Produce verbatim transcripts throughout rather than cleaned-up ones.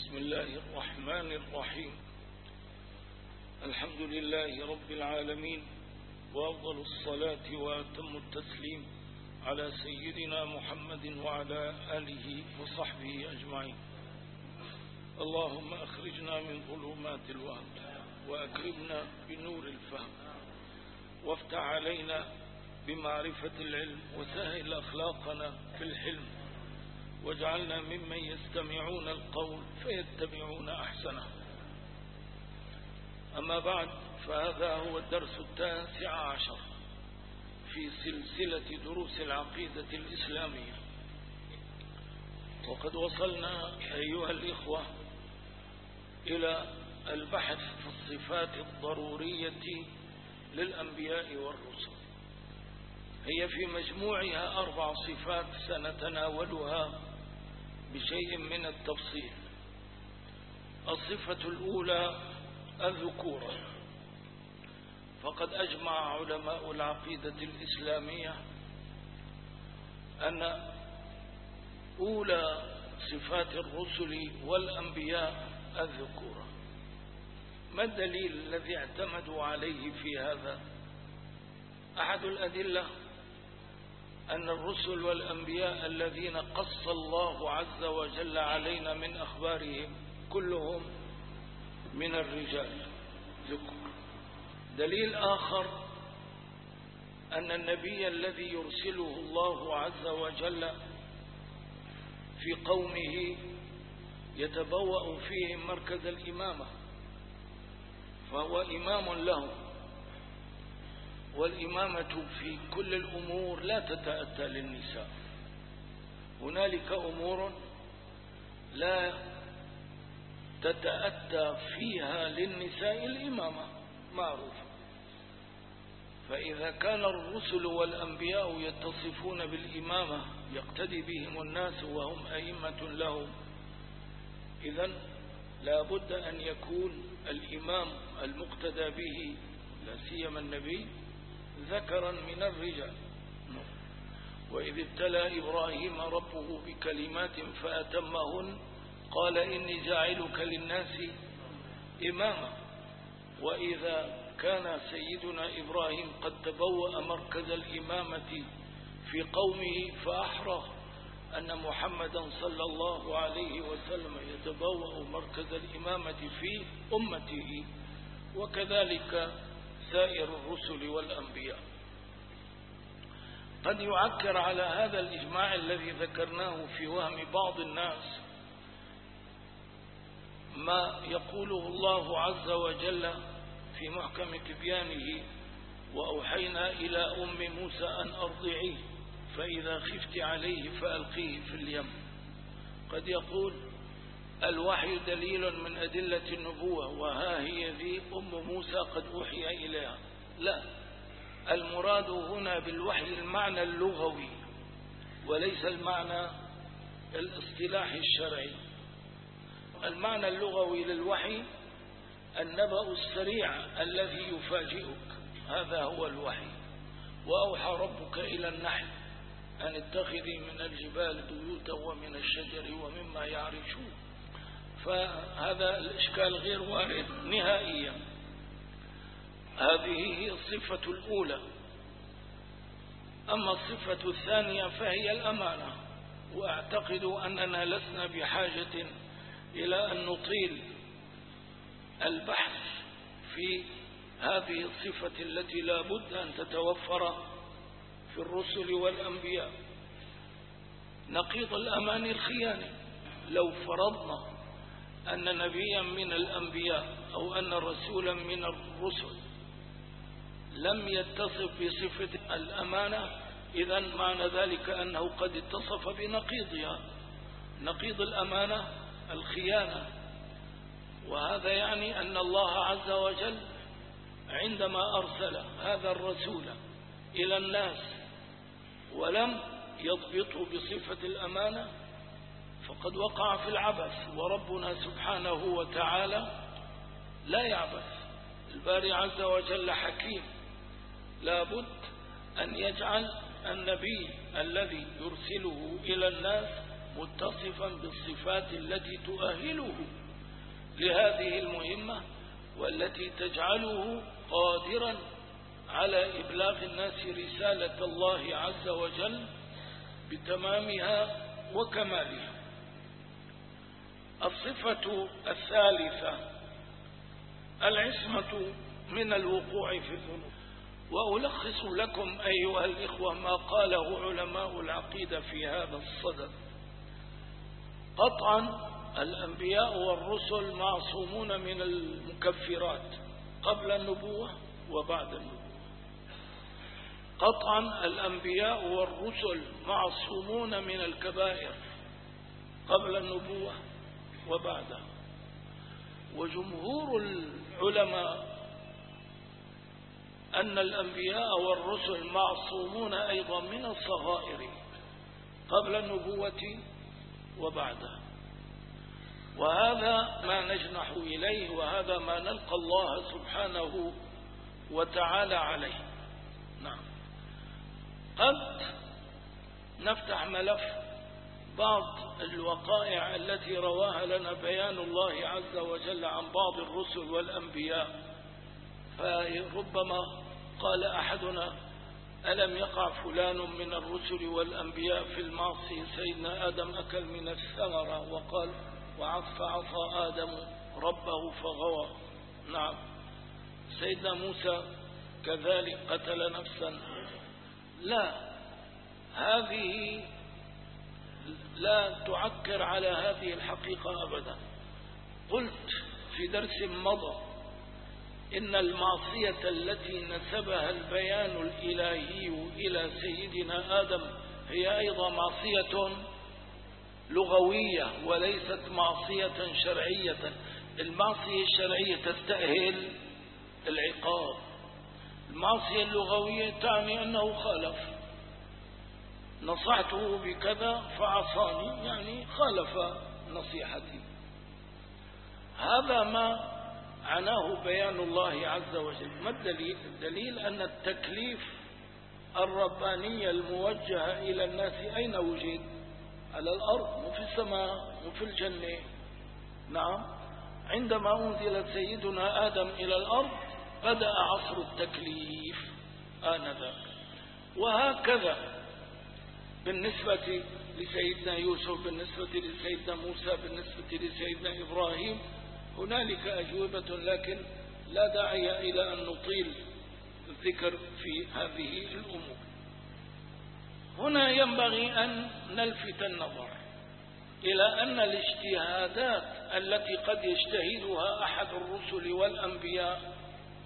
بسم الله الرحمن الرحيم. الحمد لله رب العالمين، وأفضل الصلاة وأتم التسليم على سيدنا محمد وعلى آله وصحبه أجمعين. اللهم أخرجنا من ظلمات الوهم وأكرمنا بنور الفهم، وافتح علينا بمعرفة العلم، وسهل أخلاقنا في الحلم، واجعلنا ممن يستمعون القول فيتبعون أحسنه. أما بعد، فهذا هو الدرس التاسع عشر في سلسلة دروس العقيدة الإسلامية، وقد وصلنا أيها الإخوة إلى البحث في الصفات الضرورية للأنبياء والرسل. هي في مجموعها أربع صفات سنتناولها بشيء من التفصيل. الصفة الأولى الذكورة، فقد أجمع علماء العقيدة الإسلامية أن أولى صفات الرسل والأنبياء الذكورة. ما الدليل الذي اعتمدوا عليه في هذا؟ أحد الأدلة أن الرسل والأنبياء الذين قص الله عز وجل علينا من أخبارهم كلهم من الرجال ذكور. دليل آخر أن النبي الذي يرسله الله عز وجل في قومه يتبوأ فيهم مركز الإمامة، فهو إمام لهم، والإمامة في كل الأمور لا تتأتى للنساء. هنالك أمور لا تتأتى فيها للنساء الإمامة معروفة. فإذا كان الرسل والأنبياء يتصفون بالإمامة يقتدي بهم الناس وهم أئمة لهم، إذن لا بد أن يكون الإمام المقتدى به لا سيما النبي ذكرا من الرجال. وإذ ابتلى إبراهيم ربه بكلمات فأتمهن قال إني جاعلك للناس إماما. وإذا كان سيدنا إبراهيم قد تبوأ مركز الإمامة في قومه، فأحرى أن محمدا صلى الله عليه وسلم يتبوأ مركز الإمامة في أمته، وكذلك سائر الرسل والأنبياء. قد يعكر على هذا الإجماع الذي ذكرناه في وهم بعض الناس ما يقوله الله عز وجل في محكم تبيانه: وأوحينا إلى أم موسى أن أرضعيه فإذا خفت عليه فألقيه في اليم. قد يقول الوحي دليل من أدلة النبوة، وها هي ذي أم موسى قد أوحي إليها. لا، المراد هنا بالوحي المعنى اللغوي وليس المعنى الاصطلاحي الشرعي. المعنى اللغوي للوحي النبأ السريع الذي يفاجئك، هذا هو الوحي. وأوحى ربك إلى النحل أن اتخذي من الجبال بيوتا ومن الشجر ومما يعرشون. فهذا الإشكال غير وارد نهائيا. هذه هي الصفة الأولى. أما الصفة الثانية فهي الأمانة، وأعتقد أننا لسنا بحاجة إلى أن نطيل البحث في هذه الصفة التي لا بد أن تتوفر في الرسل والأنبياء. نقيض الأمان الخيانة. لو فرضنا أن نبيا من الأنبياء أو أن رسولا من الرسل لم يتصف بصفة الأمانة، إذن معنى ذلك أنه قد اتصف بنقيضها. نقيض الأمانة الخيانة. وهذا يعني أن الله عز وجل عندما أرسل هذا الرسول إلى الناس ولم يضبطه بصفة الأمانة فقد وقع في العبث. وربنا سبحانه وتعالى لا يعبث. الباري عز وجل حكيم، لابد أن يجعل النبي الذي يرسله إلى الناس متصفا بالصفات التي تؤهله لهذه المهمة والتي تجعله قادرا على إبلاغ الناس رسالة الله عز وجل بتمامها وكمالها. الصفة الثالثة العصمة من الوقوع في الذنوب. وألخص لكم أيها الإخوة ما قاله علماء العقيدة في هذا الصدد. قطعا الأنبياء والرسل معصومون من المكفرات قبل النبوة وبعد النبوة. قطعا الأنبياء والرسل معصومون من الكبائر قبل النبوة وبعدها. وجمهور العلماء أن الأنبياء والرسل معصومون أيضا من الصغائر قبل النبوة وبعدها. وهذا ما نجنح إليه، وهذا ما نلقى الله سبحانه وتعالى عليه. نعم، قد نفتح ملف بعض الوقائع التي رواها لنا بيان الله عز وجل عن بعض الرسل والأنبياء، فربما قال أحدنا: ألم يقع فلان من الرسل والأنبياء في المعصية؟ سيدنا آدم أكل من الثمرة وقال: وعصى عصى آدم ربه فغوى. نعم. سيدنا موسى كذلك قتل نفسا. لا، هذه لا تعكر على هذه الحقيقة أبدا. قلت في درس مضى إن المعصية التي نسبها البيان الإلهي إلى سيدنا آدم هي أيضا معصية لغوية وليست معصية شرعية. المعصية الشرعية تستأهل العقاب، المعصية اللغوية تعني أنه خالف. نصحته بكذا فعصاني، يعني خالف نصيحتي. هذا ما عناه بيان الله عز وجل. ما الدليل؟ الدليل أن التكليف الرباني الموجه إلى الناس أين وجد؟ على الأرض، مو في السماء، مو في الجنة. نعم، عندما أنزل سيدنا آدم إلى الأرض بدأ عصر التكليف آنذاك. وهكذا بالنسبة لسيدنا يوسف، بالنسبة لسيدنا موسى، بالنسبة لسيدنا إبراهيم، هنالك أجوبة، لكن لا داعي إلى أن نطيل الذكر في هذه الأمور. هنا ينبغي أن نلفت النظر إلى أن الاجتهادات التي قد يجتهدها أحد الرسل والأنبياء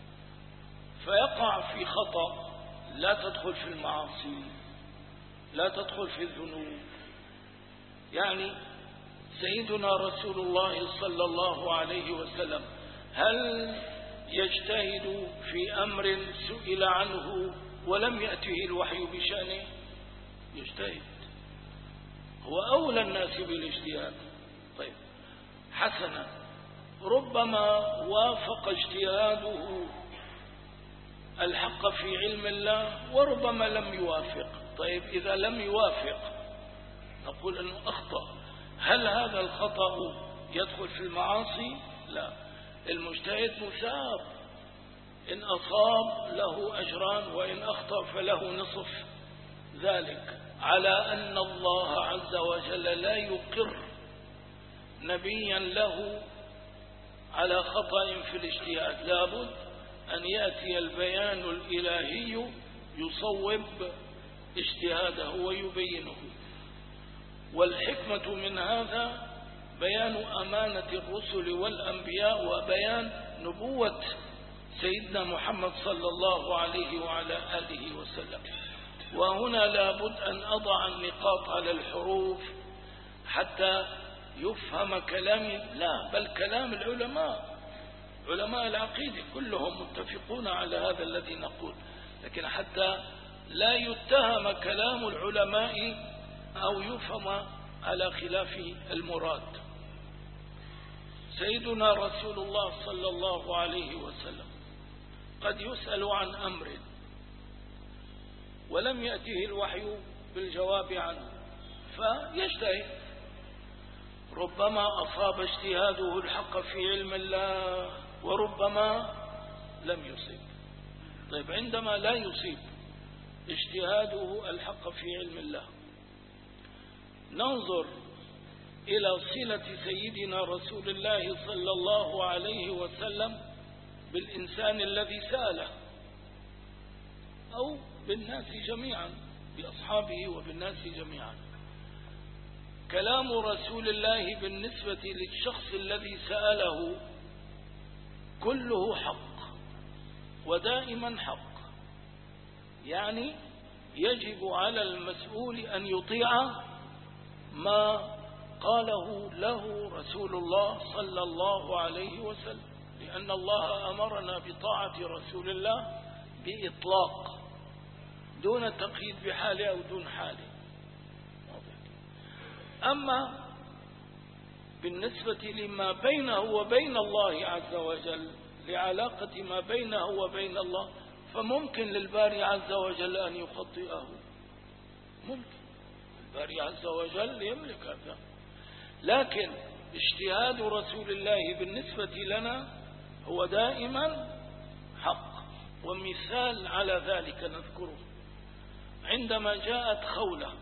فيقع في خطأ لا تدخل في المعاصي، لا تدخل في الذنوب. يعني سيدنا رسول الله صلى الله عليه وسلم هل يجتهد في أمر سئل عنه ولم يأته الوحي بشأنه؟ يجتهد، هو أولى الناس بالاجتهاد. طيب، حسنا، ربما وافق اجتهاده الحق في علم الله وربما لم يوافق. طيب، إذا لم يوافق نقول أنه أخطأ. هل هذا الخطأ يدخل في المعاصي؟ لا، المجتهد مثاب، إن أصاب له أجران وإن أخطأ فله نصف ذلك، على أن الله عز وجل لا يقر نبيا له على خطأ في الاجتهاد. لابد أن يأتي البيان الإلهي يصوب اجتهاده ويبينه. والحكمة من هذا بيان أمانة الرسل والأنبياء وبيان نبوة سيدنا محمد صلى الله عليه وعلى آله وسلم. وهنا لابد أن أضع النقاط على الحروف حتى يفهم كلامي، لا بل كلام العلماء، علماء العقيدة كلهم متفقون على هذا الذي نقول، لكن حتى لا يتهم كلام العلماء أو يفهم على خلاف المراد. سيدنا رسول الله صلى الله عليه وسلم قد يسأل عن أمر ولم يأته الوحي بالجواب عنه فيجتهد ربما أصاب اجتهاده الحق في علم الله وربما لم يصيب. طيب عندما لا يصيب اجتهاده الحق في علم الله، ننظر إلى صلة سيدنا رسول الله صلى الله عليه وسلم بالإنسان الذي سأله أو بالناس جميعا، بأصحابه وبالناس جميعا. كلام رسول الله بالنسبة للشخص الذي سأله كله حق ودائما حق، يعني يجب على المسؤول أن يطيع ما قاله له رسول الله صلى الله عليه وسلم، لأن الله أمرنا بطاعة رسول الله بإطلاق دون تقييد بحاله أو دون حاله. أما بالنسبة لما بينه وبين الله عز وجل، لعلاقة ما بينه وبين الله، فممكن للباري عز وجل أن يخطئه، ممكن الباري عز وجل يملك هذا، لكن اجتهاد رسول الله بالنسبة لنا هو دائما حق. ومثال على ذلك نذكره عندما جاءت خولة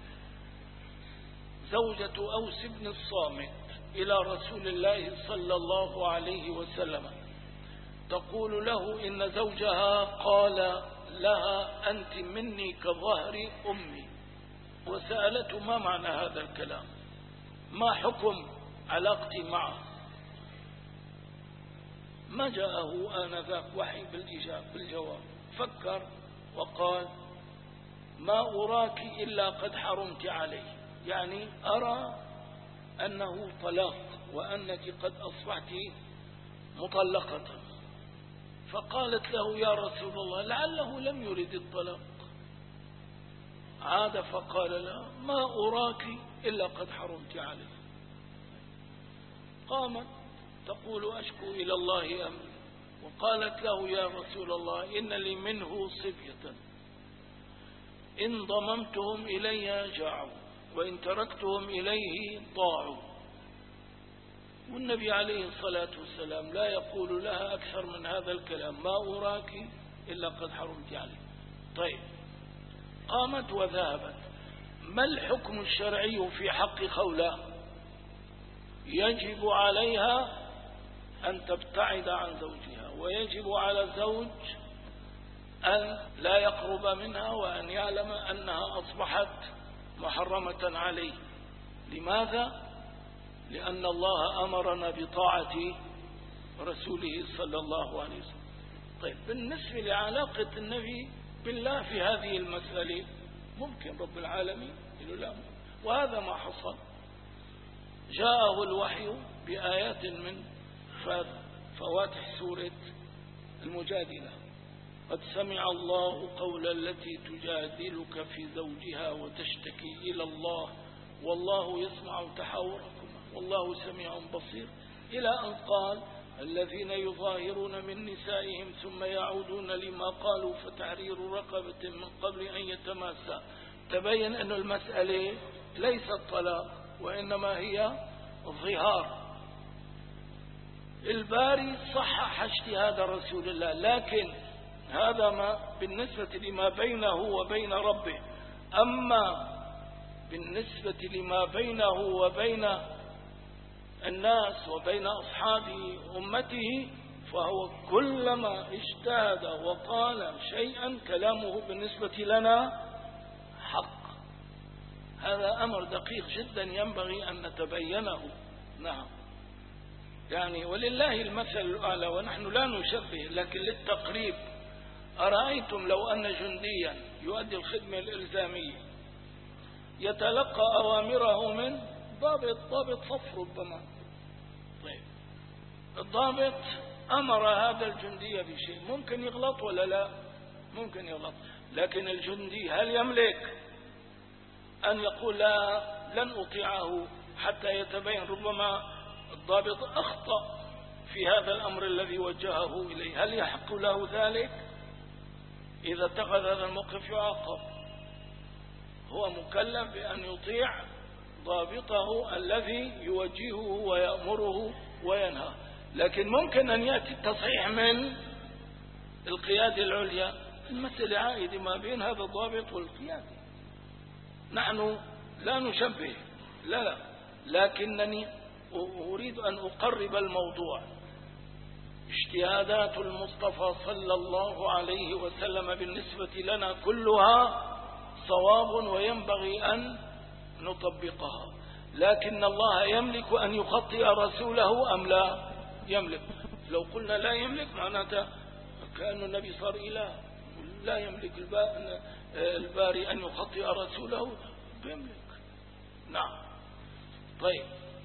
زوجة أوس بن الصامت إلى رسول الله صلى الله عليه وسلم تقول له إن زوجها قال لها أنت مني كظهر أمي، وسألته ما معنى هذا الكلام، ما حكم علاقتي معه. ما جاءه آنذاك وحي بالإجابة بالجواب، فكر وقال ما أراك إلا قد حرمت عليه، يعني أرى أنه طلاق وأنك قد أصبحت مطلقة. فقالت له يا رسول الله لعله لم يرد الطلاق. عاد فقال لها ما أراك إلا قد حرمت عليه. قامت تقول أشكو إلى الله أمري، وقالت له يا رسول الله إن لي منه صبية إن ضممتهم إلي جاعوا وإن تركتهم إليه ضاعوا. والنبي عليه الصلاة والسلام لا يقول لها أكثر من هذا الكلام، ما أراك إلا قد حرمت عليه. طيب قامت وذهبت. ما الحكم الشرعي في حق خولة؟ يجب عليها أن تبتعد عن زوجها، ويجب على الزوج أن لا يقرب منها وأن يعلم أنها أصبحت محرمة عليه. لماذا؟ لأن الله أمرنا بطاعة رسوله صلى الله عليه وسلم. طيب بالنسبة لعلاقة النبي بالله في هذه المسألة ممكن رب العالمين يقول لا، وهذا ما حصل. جاءه الوحي بآيات من فواتح سورة المجادلة قد سمع الله قول التي تجادلك في زوجها وتشتكي إلى الله والله يسمع تحاوركما والله سميع بصير، إلى أن قال الذين يظاهرون من نسائهم ثم يعودون لما قالوا فتحرير رقبة من قبل أن يتماسا. تبين أن المسألة ليست طلاق وإنما هي الظهار. الباري صحح اجتهاد رسول الله، لكن هذا ما بالنسبة لما بينه وبين ربه. أما بالنسبة لما بينه وبين الناس وبين أصحابه أمته فهو كلما اجتهد وقال شيئا كلامه بالنسبة لنا حق. هذا أمر دقيق جدا ينبغي أن نتبينه. نعم، يعني ولله المثل الأعلى ونحن لا نشبه، لكن للتقريب. أرأيتم لو أن جنديا يؤدي الخدمة الإلزامية يتلقى أوامره من ضابط ضابط صف ربما، طيب الضابط أمر هذا الجندي بشيء، ممكن يغلط ولا لا؟ ممكن يغلط، لكن الجندي هل يملك أن يقول لا لن أطيعه حتى يتبين ربما الضابط أخطأ في هذا الأمر الذي وجهه إليه؟ هل يحق له ذلك؟ إذا اتخذ هذا الموقف يعاقب. هو مكلف بأن يطيع ضابطه الذي يوجهه ويأمره وينهى. لكن ممكن أن يأتي التصحيح من القيادة العليا، المسألة عائدة ما بين هذا الضابط والقيادة. نحن لا نشبه، لا لا، لكنني أريد أن أقرب الموضوع. اجتهادات المصطفى صلى الله عليه وسلم بالنسبة لنا كلها صواب وينبغي أن نطبقها، لكن الله يملك أن يخطئ رسوله أم لا يملك؟ لو قلنا لا يملك معناته كأن النبي صار إله. لا يملك الباري أن يخطئ رسوله، بيملك. نعم. طيب،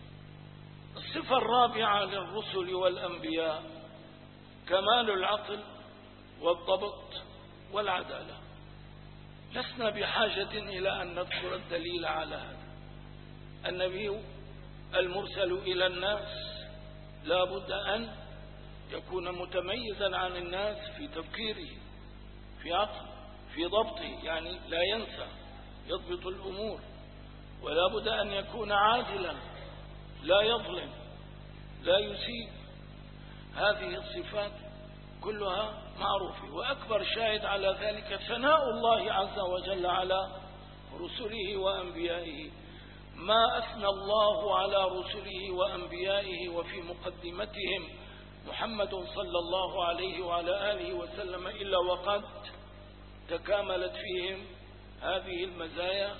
الصفة الرابعة للرسل والأنبياء كمال العقل والضبط والعدالة. لسنا بحاجة إلى أن نذكر الدليل على هذا. النبي المرسل إلى الناس لا بد أن يكون متميزا عن الناس في تفكيره، في عقل، في ضبطه، يعني لا ينسى، يضبط الأمور. ولا بد أن يكون عادلا، لا يظلم، لا يسيء. هذه الصفات كلها معروفة، وأكبر شاهد على ذلك ثناء الله عز وجل على رسله وأنبيائه. ما أثنى الله على رسله وأنبيائه وفي مقدمتهم محمد صلى الله عليه وعلى آله وسلم إلا وقد تكاملت فيهم هذه المزايا: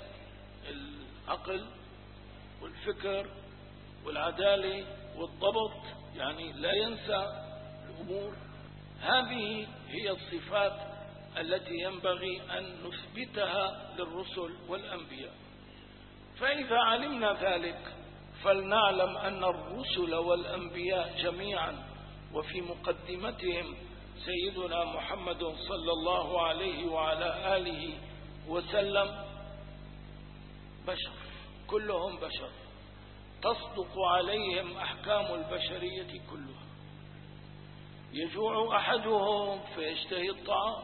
العقل والفكر والعدالة والضبط، يعني لا ينسى الأمور. هذه هي الصفات التي ينبغي أن نثبتها للرسل والأنبياء. فإذا علمنا ذلك فلنعلم أن الرسل والأنبياء جميعا وفي مقدمتهم سيدنا محمد صلى الله عليه وعلى آله وسلم بشر، كلهم بشر، تصدق عليهم أحكام البشرية كلها. يجوع أحدهم فيشتهي الطعام،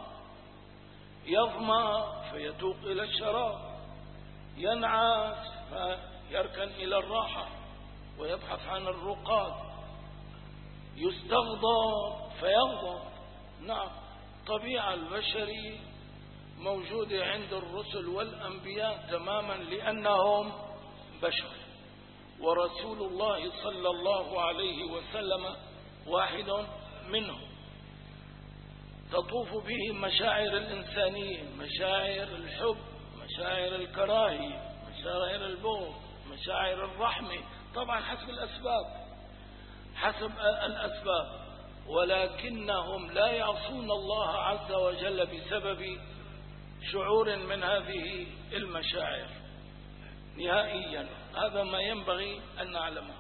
يظمأ فيتوق إلى الشراب، ينعس فيركن إلى الراحة ويبحث عن الرقاد، يستغضب فيغضب. نعم، طبيعة البشرية موجودة عند الرسل والأنبياء تماما، لأنهم بشر. ورسول الله صلى الله عليه وسلم واحد منهم. تطوف به مشاعر الإنسانية، مشاعر الحب، مشاعر الكراهية، مشاعر البغض، مشاعر الرحمة، طبعا حسب الأسباب، حسب الأسباب، ولكنهم لا يعصون الله عز وجل بسبب شعور من هذه المشاعر نهائيا. هذا ما ينبغي أن نعلمه.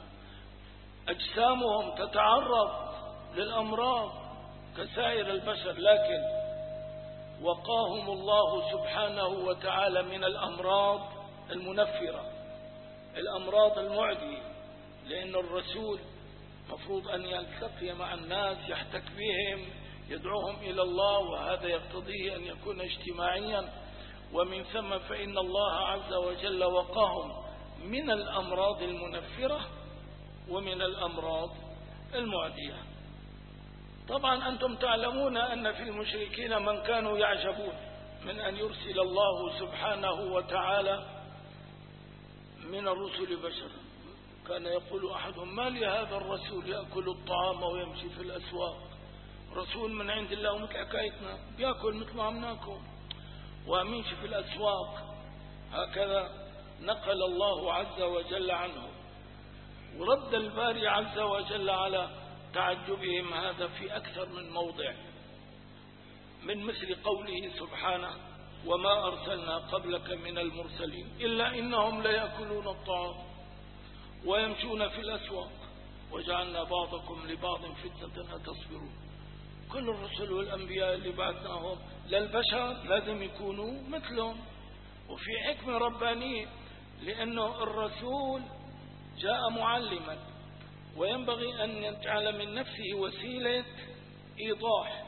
أجسامهم تتعرض للأمراض كسائر البشر، لكن وقاهم الله سبحانه وتعالى من الأمراض المنفرة، الأمراض المعدية، لأن الرسول مفروض أن يلتقي مع الناس، يحتك بهم، يدعوهم إلى الله، وهذا يقتضيه أن يكون اجتماعيا. ومن ثم فإن الله عز وجل وقاهم من الأمراض المنفرة ومن الأمراض المعدية. طبعا أنتم تعلمون أن في المشركين من كانوا يعجبون من أن يرسل الله سبحانه وتعالى من الرسل بشر. كان يقول أحدهم: ما لهذا الرسول يأكل الطعام ويمشي في الأسواق؟ رسول من عند الله ومثل حكايتنا، بيأكل مثل ما عم ناكل ويمشي في الأسواق. هكذا نقل الله عز وجل عنه. ورد الباري عز وجل على تعجبهم هذا في أكثر من موضع، من مثل قوله سبحانه: وما أرسلنا قبلك من المرسلين إلا إنهم ليأكلون الطعام ويمشون في الأسواق وجعلنا بعضكم لبعض فتنة أتصبرون. كل الرسل والأنبياء اللي بعثناهم للبشر لازم يكونوا مثلهم، وفي حكمة ربانية، لأنه الرسول جاء معلما، وينبغي أن يجعل من نفسه وسيلة إيضاح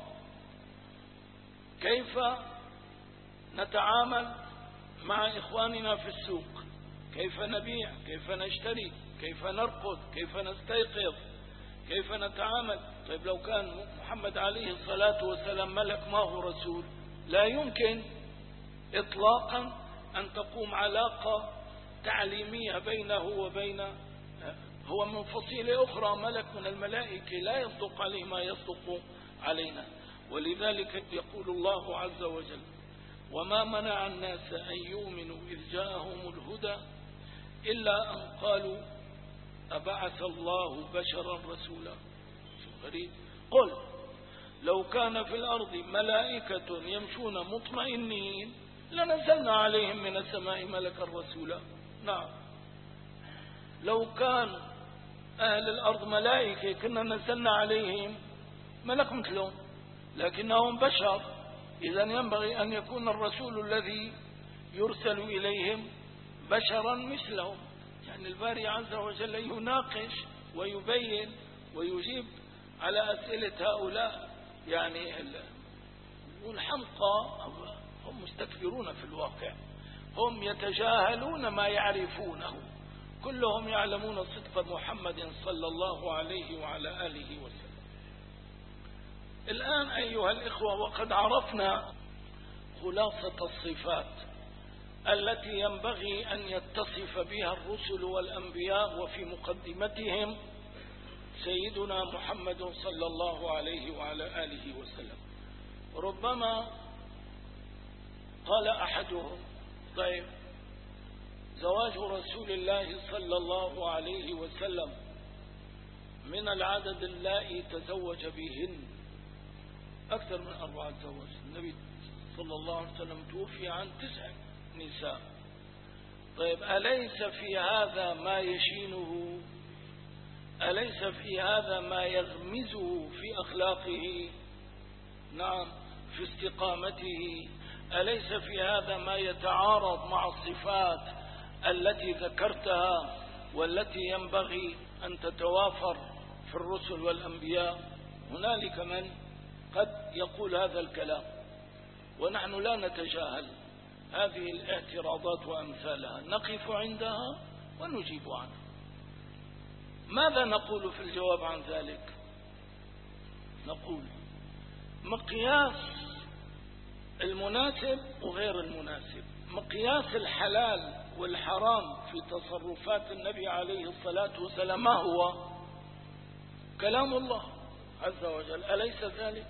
كيف نتعامل مع إخواننا في السوق، كيف نبيع، كيف نشتري، كيف نرقد، كيف نستيقظ، كيف نتعامل. طيب لو كان محمد عليه الصلاة والسلام ملك ما هو رسول، لا يمكن إطلاقا أن تقوم علاقة تعليمية بينه وبين، هو من فصيلة أخرى، ملك من الملائكة لا يصدق عليه ما يصدق علينا. ولذلك يقول الله عز وجل: وما منع الناس أن يؤمنوا إذ جاءهم الهدى إلا أن قالوا أبعث الله بشرا رسولا. غريب. قل لو كان في الأرض ملائكة يمشون مطمئنين لنزلنا عليهم من السماء ملكا رسولا. نعم، لو كان أهل الأرض ملائكة كنا نزلنا عليهم ملك مثلهم، لكنهم بشر، إذن ينبغي أن يكون الرسول الذي يرسل إليهم بشرا مثلهم. يعني الباري عز وجل يناقش ويبين ويجيب على أسئلة هؤلاء، يعني الحمقى هم مستكبرون في الواقع، هم يتجاهلون ما يعرفونه، كلهم يعلمون صدق محمد صلى الله عليه وعلى آله وسلم. الآن أيها الإخوة، وقد عرفنا خلاصة الصفات التي ينبغي أن يتصف بها الرسل والأنبياء، وفي مقدمتهم سيدنا محمد صلى الله عليه وعلى آله وسلم. ربما قال أحدهم: طيب زواج رسول الله صلى الله عليه وسلم من العدد اللائي تزوج بهن أكثر من أربعة زواج. النبي صلى الله عليه وسلم توفي عن تسع نساء. طيب أليس في هذا ما يشينه؟ أليس في هذا ما يغمزه في أخلاقه؟ نعم، في استقامته. أليس في هذا ما يتعارض مع الصفات التي ذكرتها والتي ينبغي أن تتوافر في الرسل والأنبياء؟ هنالك من قد يقول هذا الكلام، ونحن لا نتجاهل هذه الاعتراضات وأمثالها، نقف عندها ونجيب عنها. ماذا نقول في الجواب عن ذلك؟ نقول: مقياس المناسب وغير المناسب، مقياس الحلال والحرام في تصرفات النبي عليه الصلاة والسلام ما هو؟ كلام الله عز وجل، أليس ذلك؟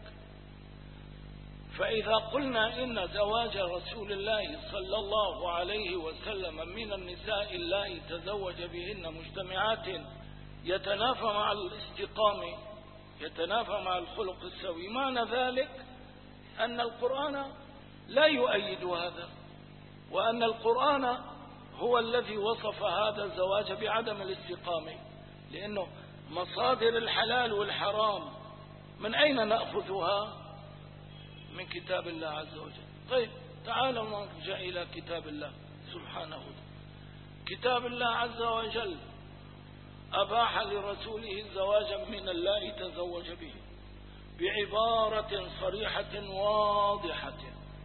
فإذا قلنا إن زواج رسول الله صلى الله عليه وسلم من النساء اللائي تزوج بهن مجتمعات يتنافى مع الاستقامة، يتنافى مع الخلق السوي، معنى ذلك أن القرآن لا يؤيد هذا، وأن القرآن هو الذي وصف هذا الزواج بعدم الاستقامة. لأنه مصادر الحلال والحرام من أين نأخذها؟ من كتاب الله عز وجل. طيب تعالوا نرجع إلى كتاب الله سبحانه. كتاب الله عز وجل أباح لرسوله الزواج من اللائي تزوج به بعبارة صريحة واضحة،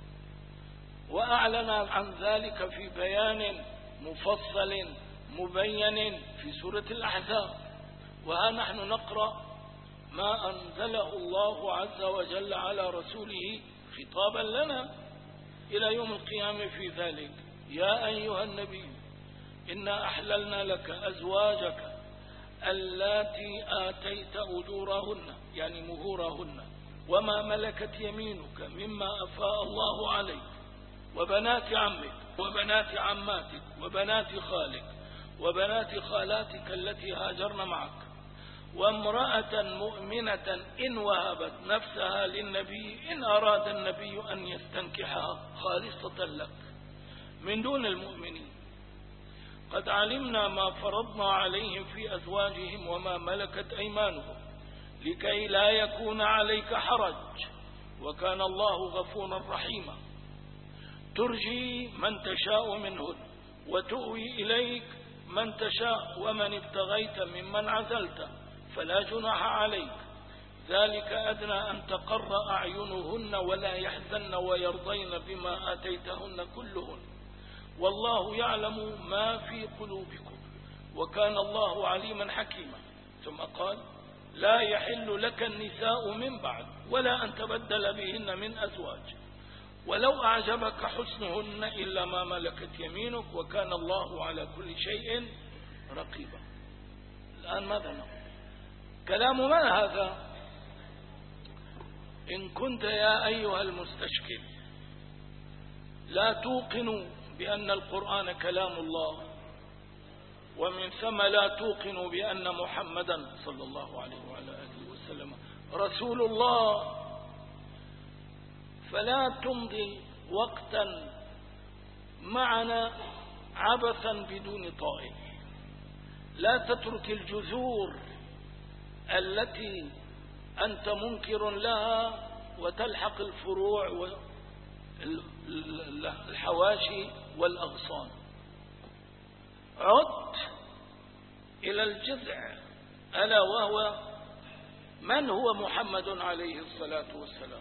وأعلن عن ذلك في بيان مفصل مبين في سورة الأحزاب. وها نحن نقرأ ما أنزله الله عز وجل على رسوله خطابا لنا إلى يوم القيامة في ذلك: يا أيها النبي إنا أحللنا لك أزواجك اللاتي آتيت أجورهن، يعني مهورهن، وما ملكت يمينك مما أفاء الله عليك، وبنات عمك وبنات عماتك وبنات خالك وبنات خالاتك التي هاجرن معك، وامرأة مؤمنة إن وهبت نفسها للنبي إن أراد النبي أن يستنكحها خالصة لك من دون المؤمنين. قد علمنا ما فرضنا عليهم في أزواجهم وما ملكت أيمانهم لكي لا يكون عليك حرج، وكان الله غفورا رحيما. ترجي من تشاء منهن وتؤوي إليك من تشاء، ومن ابتغيت ممن عزلت فلا جناح عليك، ذلك أدنى أن تقر أعينهن ولا يحزن ويرضين بما آتيتهن كلهن، والله يعلم ما في قلوبكم وكان الله عليما حكيما. ثم قال لا يحل لك النساء من بعد ولا أن تبدل بهن من أزواج ولو أعجبك حسنهن إلا ما ملكت يمينك وكان الله على كل شيء رقيبا. الآن ماذا نقول؟ كلام من هذا؟ إن كنت يا أيها المستشكل لا توقن بأن القرآن كلام الله ومن ثم لا توقن بأن محمدا صلى الله عليه وعلى آله وسلم رسول الله، فلا تمضي وقتا معنا عبثا بدون طائل. لا تترك الجذور التي أنت منكر لها وتلحق الفروع والحواشي والأغصان. عد إلى الجذع، ألا وهو من هو محمد عليه الصلاة والسلام،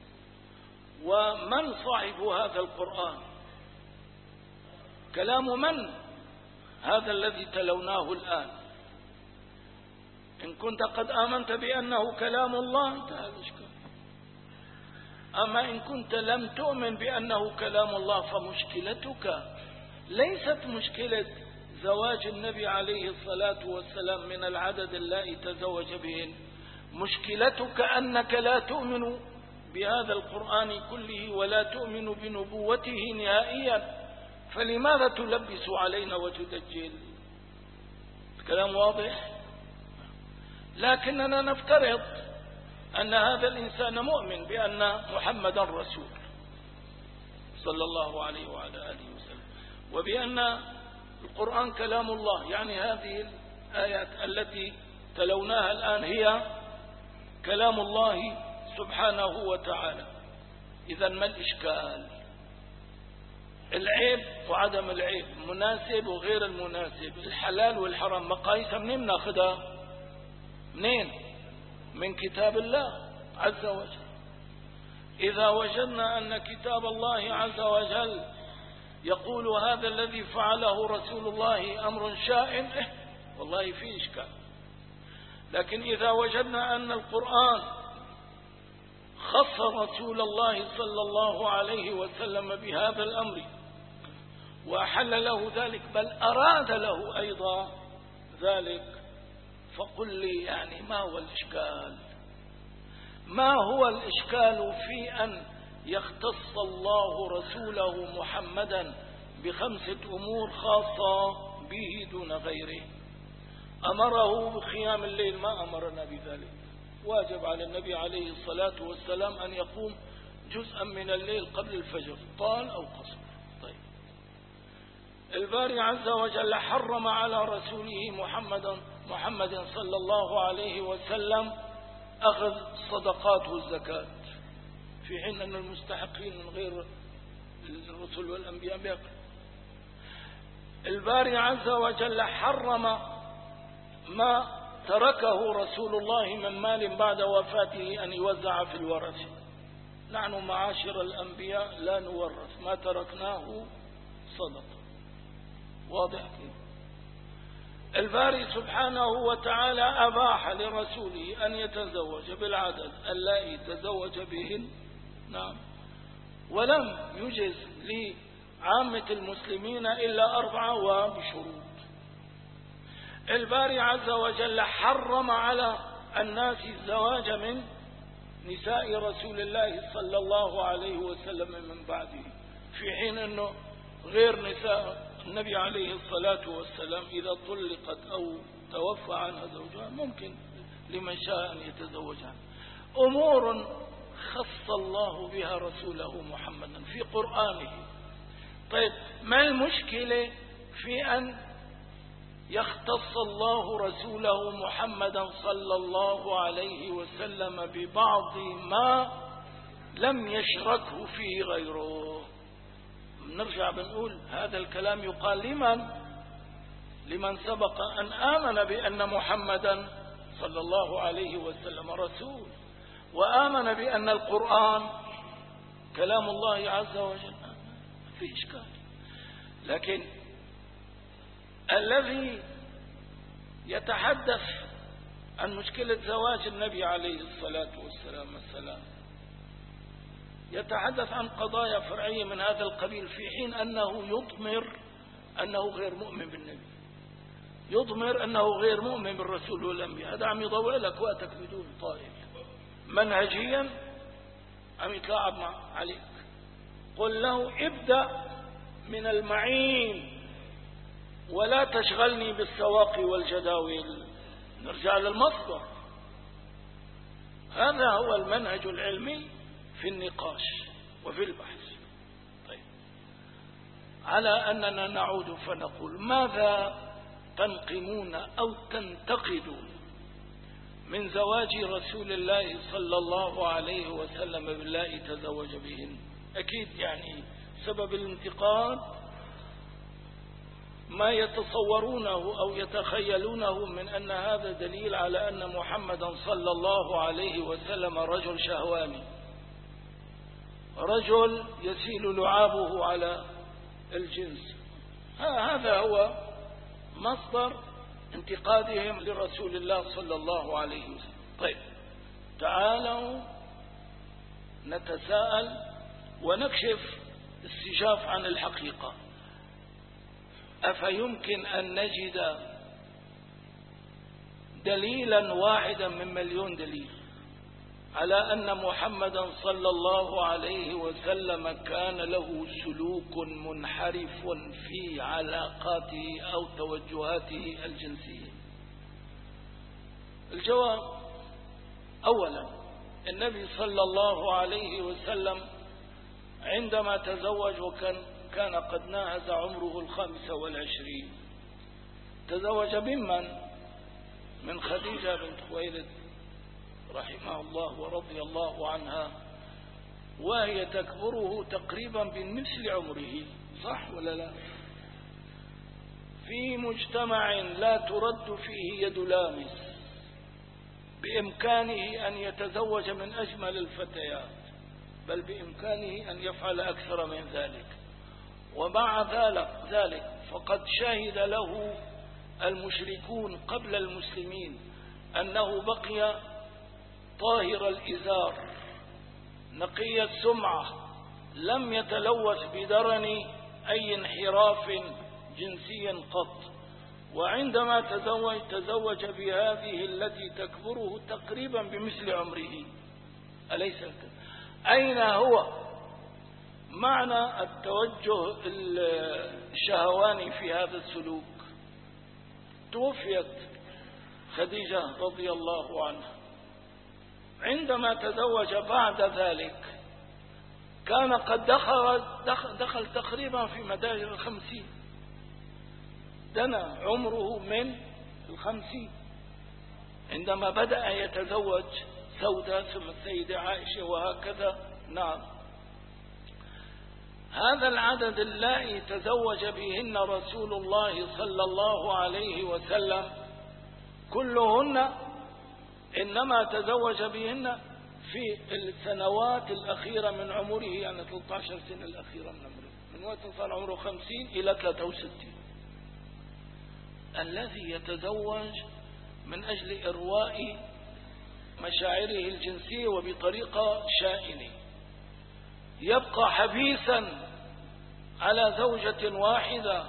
ومن صاحب هذا القرآن، كلام من هذا الذي تلوناه الآن. إن كنت قد آمنت بأنه كلام الله انتهى الإشكال. أما إن كنت لم تؤمن بأنه كلام الله فمشكلتك ليست مشكلة زواج النبي عليه الصلاة والسلام من العدد اللائي تزوج بهن، مشكلتك أنك لا تؤمن بهذا القرآن كله ولا تؤمن بنبوته نهائيا، فلماذا تلبس علينا وتدجل؟ الكلام واضح. لكننا نفترض أن هذا الإنسان مؤمن بأن محمدا رسول صلى الله عليه وعلى آله وسلم، وبأن القرآن كلام الله، يعني هذه الآيات التي تلوناها الآن هي كلام الله سبحانه وتعالى. إذا ما الإشكال؟ العيب وعدم العيب، مناسب وغير المناسب، الحلال والحرام، مقاييسها منين ناخذها؟ منين؟ من كتاب الله عز وجل. إذا وجدنا أن كتاب الله عز وجل يقول هذا الذي فعله رسول الله أمر شائن، إيه والله فيه إشكال. لكن إذا وجدنا أن القرآن خص رسول الله صلى الله عليه وسلم بهذا الأمر وأحل له ذلك، بل أراد له أيضا ذلك، فقل لي يعني ما هو الإشكال؟ ما هو الإشكال في أن يختص الله رسوله محمدا بخمسة أمور خاصة به دون غيره؟ أمره بقيام الليل، ما أمرنا بذلك. واجب على النبي عليه الصلاة والسلام أن يقوم جزءا من الليل قبل الفجر، طال أو قصر. طيب، الباري عز وجل حرم على رسوله محمد محمد صلى الله عليه وسلم أخذ الصدقات والزكاة، في حين أن المستحقين من غير الرسل والأنبياء بيقل. الباري عز وجل حرم ما تركه رسول الله من مال بعد وفاته أن يوزع في الورث. نحن معاشر الأنبياء لا نورث، ما تركناه صدقة. واضح كده؟ الباري سبحانه وتعالى أباح لرسوله أن يتزوج بالعدد اللائي تزوج بهن، نعم، ولم يجز لعامة المسلمين إلا أربعة وبشروط. الباري عز وجل حرم على الناس الزواج من نساء رسول الله صلى الله عليه وسلم من بعده، في حين أنه غير نساء النبي عليه الصلاة والسلام إذا طلقت أو توفى عنها زوجها ممكن لمن شاء أن يتزوجها. أمور خص الله بها رسوله محمدا في قرآنه. طيب، ما المشكلة في أن يختص الله رسوله محمدا صلى الله عليه وسلم ببعض ما لم يشركه فيه غيره؟ نرجع بنقول هذا الكلام يقال لمن؟ لمن سبق أن آمن بأن محمدا صلى الله عليه وسلم رسول، وآمن بأن القرآن كلام الله عز وجل. في إشكال. لكن الذي يتحدث عن مشكلة زواج النبي عليه الصلاة والسلام السلام يتحدث عن قضايا فرعية من هذا القبيل، في حين أنه يضمر أنه غير مؤمن بالنبي، يضمر أنه غير مؤمن بالرسول والأنبياء. هذا عم يضوع لك وقتك بدون طائل، منهجيا عم يتلاعب مع عليك. قل له ابدأ من المعين ولا تشغلني بالسواقي والجداول، نرجع للمصدر. هذا هو المنهج العلمي في النقاش وفي البحث. طيب، على أننا نعود فنقول ماذا تنقمون أو تنتقدون من زواج رسول الله صلى الله عليه وسلم بالله تزوج بهن؟ أكيد يعني سبب الانتقاد ما يتصورونه أو يتخيلونه من أن هذا دليل على أن محمدا صلى الله عليه وسلم رجل شهواني، رجل يسيل لعابه على الجنس. هذا هو مصدر انتقادهم لرسول الله صلى الله عليه وسلم. طيب، تعالوا نتساءل ونكشف السجاف عن الحقيقة. أفيمكن أن نجد دليلا واحدا من مليون دليل على أن محمدا صلى الله عليه وسلم كان له سلوك منحرف في علاقاته أو توجهاته الجنسية؟ الجواب: أولا، النبي صلى الله عليه وسلم عندما تزوج وكان كان قد ناهز عمره الخامسة والعشرين، تزوج ممن؟ من خديجة بنت خويلد رحمه الله ورضي الله عنها، وهي تكبره تقريبا بمثل عمره، صح ولا لا؟ في مجتمع لا ترد فيه يد لامس بإمكانه أن يتزوج من أجمل الفتيات، بل بإمكانه أن يفعل أكثر من ذلك. ومع ذلك فقد شهد له المشركون قبل المسلمين أنه بقي طاهر الإزار نقي السمعة، لم يتلوث بدرن أي انحراف جنسي قط. وعندما تزوج تزوج بهذه التي تكبره تقريبا بمثل عمره، أليس كذلك؟ أين هو معنى التوجه الشهواني في هذا السلوك؟ توفيت خديجة رضي الله عنها، عندما تزوج بعد ذلك كان قد دخل, دخل, دخل تقريبا في مدارج الخمسين، دنا عمره من الخمسين عندما بدأ يتزوج سودة ثم السيدة عائشة وهكذا. نعم، هذا العدد اللائي تزوج بهن رسول الله صلى الله عليه وسلم كلهن إنما تزوج بهن في السنوات الأخيرة من عمره، يعني ثلاث عشرة سنة الأخيرة من عمره، من وقت صار عمره خمسين إلى ثلاثة وستين. الذي يتزوج من أجل إرواء مشاعره الجنسية وبطريقة شائنة يبقى حبيسا على زوجة واحدة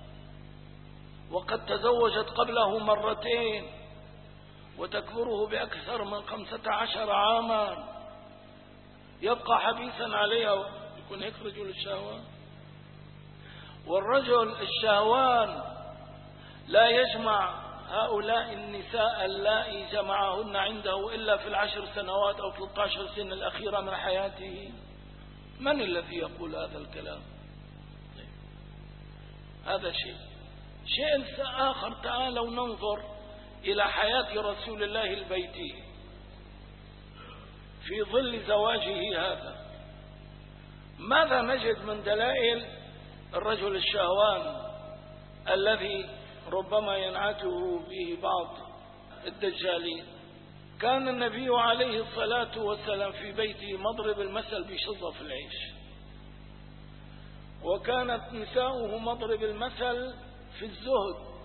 وقد تزوجت قبله مرتين وتكبره بأكثر من خمسة عشر عاما، يبقى حبيسا عليها، يكون هيك رجل الشهوان. والرجل الشهوان لا يجمع هؤلاء النساء اللائي جمعهن عنده إلا في العشر سنوات أو ثلاث عشرة سنة الأخيرة من حياته. من الذي يقول هذا الكلام؟ هذا شيء. شيء آخر، تعالوا ننظر إلى حياة رسول الله البيتي في ظل زواجه هذا. ماذا نجد من دلائل الرجل الشهوان الذي ربما ينعته به بعض الدجالين؟ كان النبي عليه الصلاة والسلام في بيته مضرب المثل بشظف العيش، وكانت نساؤه مضرب المثل في الزهد.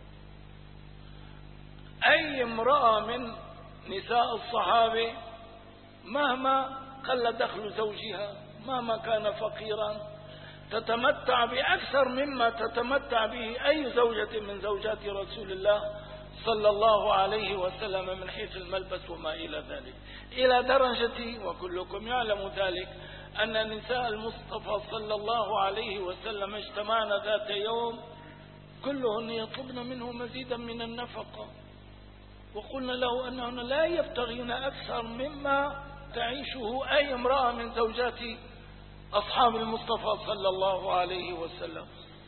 أي امرأة من نساء الصحابة مهما قل دخل زوجها، مهما كان فقيرا، تتمتع بأكثر مما تتمتع به أي زوجة من زوجات رسول الله صلى الله عليه وسلم من حيث الملبس وما إلى ذلك، إلى درجة وكلكم يعلم ذلك أن نساء المصطفى صلى الله عليه وسلم اجتمعن ذات يوم كلهن يطلبن منه مزيدا من النفقة، وقلنا له أنهن لا يبتغين أكثر مما تعيشه أي امرأة من زوجات أصحاب المصطفى صلى الله عليه وسلم.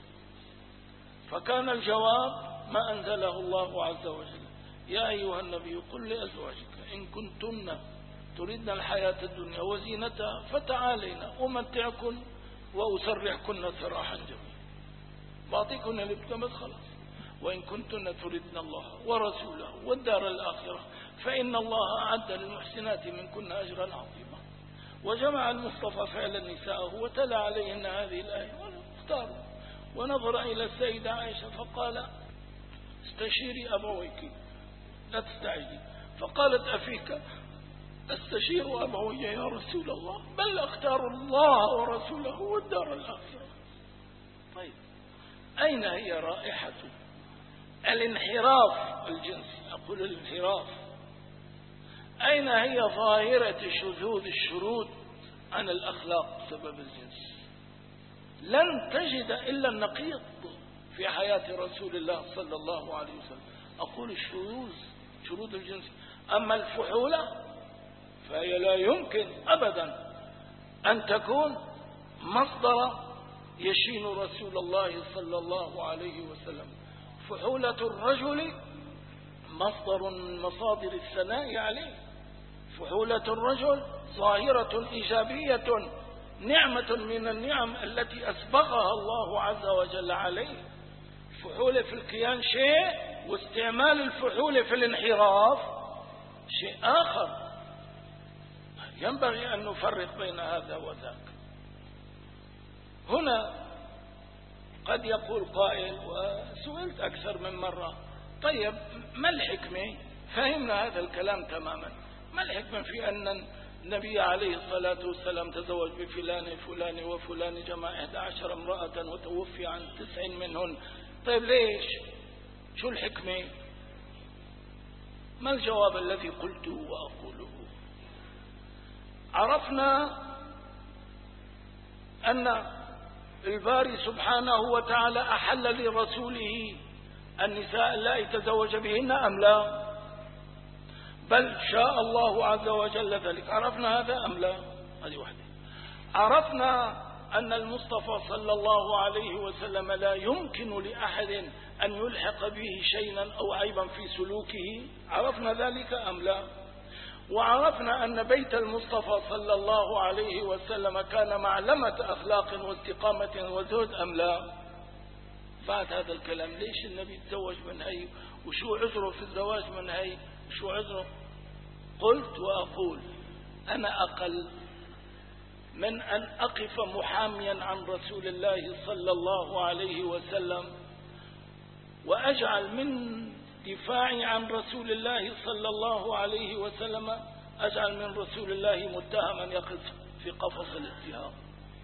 فكان الجواب ما أنزله الله عز وجل: يا أيها النبي قل لأزواجك إن كنتن تردن الحياة الدنيا وزينتها فتعالينا أمتعكن وأسرحكن سراحا جميلا، بعطيكن اللي بتكمل خلاص. وإن كنتن تردن الله ورسوله والدار الآخرة فإن الله أعد للمحسنات منكن أجرا عظيما. وجمع المصطفى فعلا نساءه وتلا عليهن هذه الآية واختاروا، ونظر إلى السيدة عائشة فقال: استشيري أبويك لا تستعجلي. فقالت: أفيك استشير أبوي يا رسول الله؟ بل أختار الله ورسوله والدار الآخرة. طيب، أين هي رائحة الانحراف الجنسي؟ أقول الانحراف. أين هي ظاهرة شذوذ الشرود عن الأخلاق بسبب الجنس؟ لن تجد إلا النقيض في حياة رسول الله صلى الله عليه وسلم. أقول الشذوذ شرود الجنس. أما الفحولة فهي لا يمكن أبدا أن تكون مصدر يشين رسول الله صلى الله عليه وسلم. فحولة الرجل مصدر من مصادر الثناء عليه. فحولة الرجل ظاهرة إيجابية، نعمة من النعم التي أسبغها الله عز وجل عليه. الفحولة في الكيان شيء، واستعمال الفحولة في الانحراف شيء آخر. ينبغي أن نفرق بين هذا وذاك. هنا قد يقول قائل، وسئلت أكثر من مرة: طيب ما الحكمة؟ فهمنا هذا الكلام تماما. ما الحكمة في أن النبي عليه الصلاة والسلام تزوج بفلان فلان وفلان، جمع إحدى عشر امرأة وتوفي عن تسع منهن؟ طيب ليش؟ شو الحكمة؟ ما الجواب الذي قلته وأقوله؟ عرفنا أن الباري سبحانه وتعالى أحل لرسوله النساء اللائي تزوج بهن أم لا؟ بل شاء الله عز وجل ذلك. عرفنا هذا أم لا؟ هذه واحدة. عرفنا أن المصطفى صلى الله عليه وسلم لا يمكن لأحد أن يلحق به شيئا أو عيبا في سلوكه. عرفنا ذلك أم لا؟ وعرفنا أن بيت المصطفى صلى الله عليه وسلم كان معلمة أخلاق واستقامة وزهد أم لا؟ بعد هذا الكلام ليش النبي تزوج من هي؟ وشو عذره في الزواج من هي؟ وشو عذره؟ قلت وأقول: أنا أقل من أن أقف محاميا عن رسول الله صلى الله عليه وسلم وأجعل من دفاعي عن رسول الله صلى الله عليه وسلم أجعل من رسول الله متهما يقف في قفص الاتهام.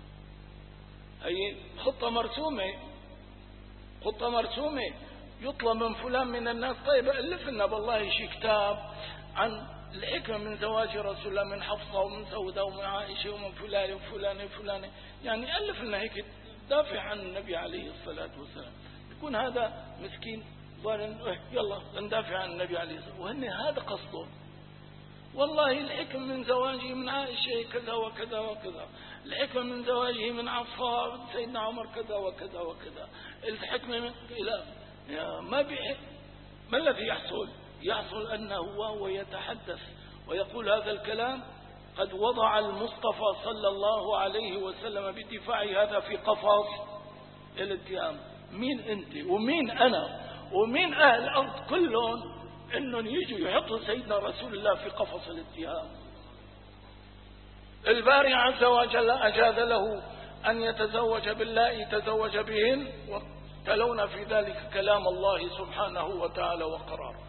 أي خطة مرسومة، خطة مرسومة. يطلب من فلان من الناس: طيب ألف لنا بالله شي كتاب عن الحكمة من زواج رسول الله من حفصة ومن سودة ومن عائشة ومن فلان وفلان وفلان، يعني ألف لنا هيك دافع عن النبي عليه الصلاة والسلام. يكون هذا مسكين ظالم، يلا ندافع عن النبي عليه الصلاة والسلام، وهن هذا قصده. والله الحكم من زواجه من عائشة كذا وكذا وكذا، الحكمة من زواجه من عفار سيدنا عمر كذا وكذا وكذا، الحكمة من إلى ما بيحق. ما الذي يحصل؟ يحصل أنه وهو يتحدث ويقول هذا الكلام قد وضع المصطفى صلى الله عليه وسلم بدفاع هذا في قفص الاتهام. مين أنت ومين أنا ومين أهل الأرض كلهم أنهم يجوا يحطوا سيدنا رسول الله في قفص الاتهام؟ الباري عز وجل أجاز له أن يتزوج بالله تزوج بهن، وتلون في ذلك كلام الله سبحانه وتعالى وقراره.